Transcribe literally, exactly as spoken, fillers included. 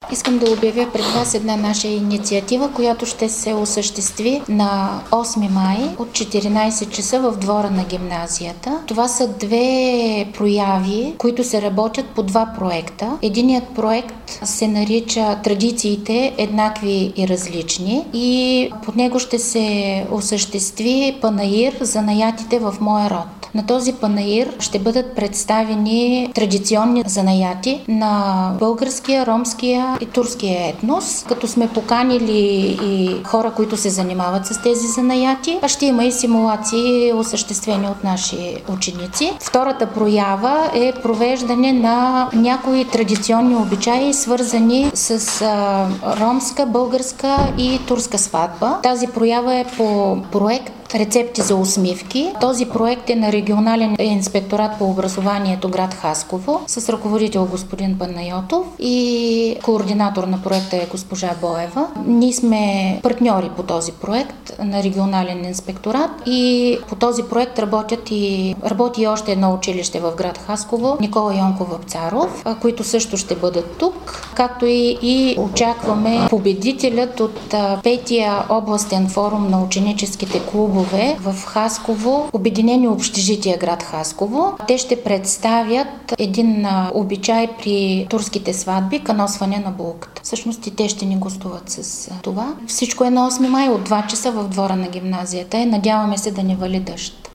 Искам да обявя пред вас една наша инициатива, която ще се осъществи на осми май от четиринайсет часа в двора на гимназията. Това са две прояви, които се работят по два проекта. Единият проект се нарича "Традициите еднакви и различни" и под него ще се осъществи панаир за занаятите в моя род. На този панаир ще бъдат представени традиционни занаяти на българския, ромския и турския етнос, като сме поканили и хора, които се занимават с тези занаяти, а ще има и симулации, осъществени от наши ученици. Втората проява е провеждане на някои традиционни обичаи, свързани с а, ромска, българска и турска сватба. Тази проява е по проект "Рецепти за усмивки". Този проект е на Регионален инспекторат по образованието град Хасково с ръководител господин Панайотов и координатор на проекта е госпожа Боева. Ние сме партньори по този проект на Регионален инспекторат и по този проект работят и, работи и още едно училище в град Хасково, Никола Йонков Вапцаров, които също ще бъдат тук, както и, и очакваме победителят от петия областен форум на ученическите клубове в Хасково, Обединени общежития град Хасково. Те ще представят един обичай при турските сватби – каносване на булката. Всъщност и те ще ни гостуват с това. Всичко е на осми май от два часа в двора на гимназията. Надяваме се да не вали дъжд.